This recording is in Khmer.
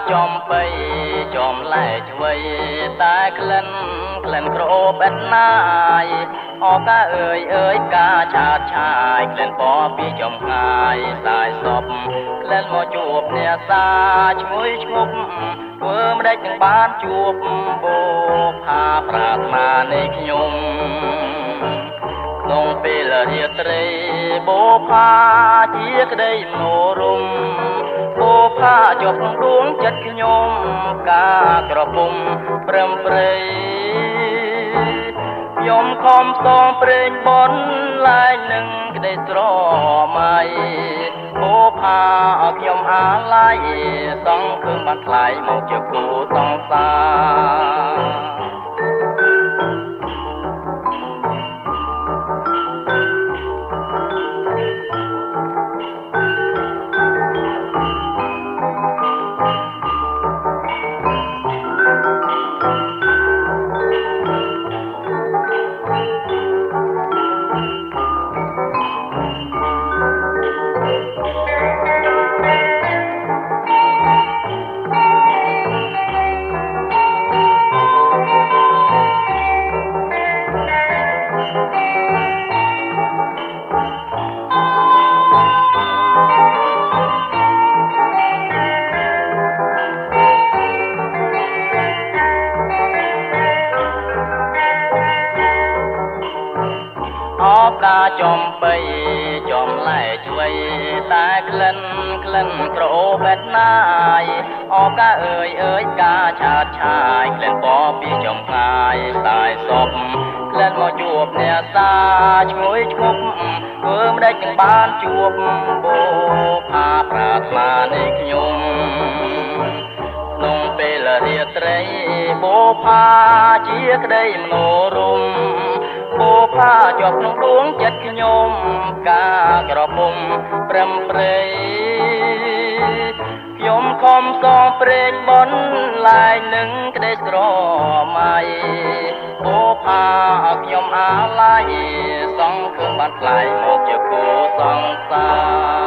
ចំបីចំលែឆ្វៃតែក្លិនក្រអូបអិតណាយអកាអើយកាឆាតឆាយក្លិនពណ៌ពីចំងាយសាយសពក្លិនមកជួបអ្នកសាឈ្ងុយឈ្ងប់ធ្វើម្ដេចនឹងបានជួបបូផាប្រាថ្នានៃខ្ញុំក្នុងពេលរាត្រីបូផាជាក្តីមនោរម្យបូផាជាប់ក្នុងដួងចិត្តខ្ញុំការក្រពុំព្រមព្រៃខ្ញុំខំសងព្រេងបនឡាយនឹងក្តីស្រមៃបូផាខ្ញុំអាឡ័យសងឃើញបានថ្លៃមកជាគូសង្សារកាចំបីចំលែឆ្វៃតែក្លិនក្រអូបអិតណាយអកាអើយកាឆាតឆាយក្លិនពណ៌ពីចំងាយសាយសពក្លិនមកជួបអ្នកសាឈ្ងុយឈ្ងប់ធ្វើម្ដេចនឹងបានជួបបូផាប្រាថ្នានៃខ្ញុំក្នុងពេលរាត្រីបូផាជាក្តីមនោរម្យបូផាជាប់ក្នុងដួងចិត្តខ្ញុំការក្រពុំព្រមព្រៃខ្ញុំខំសងព្រេងបនឡាយនឹងក្តីស្រមៃបូផាខ្ញុំអាឡ័យសងឃើញបានថ្លៃមកជាគូសង្សារ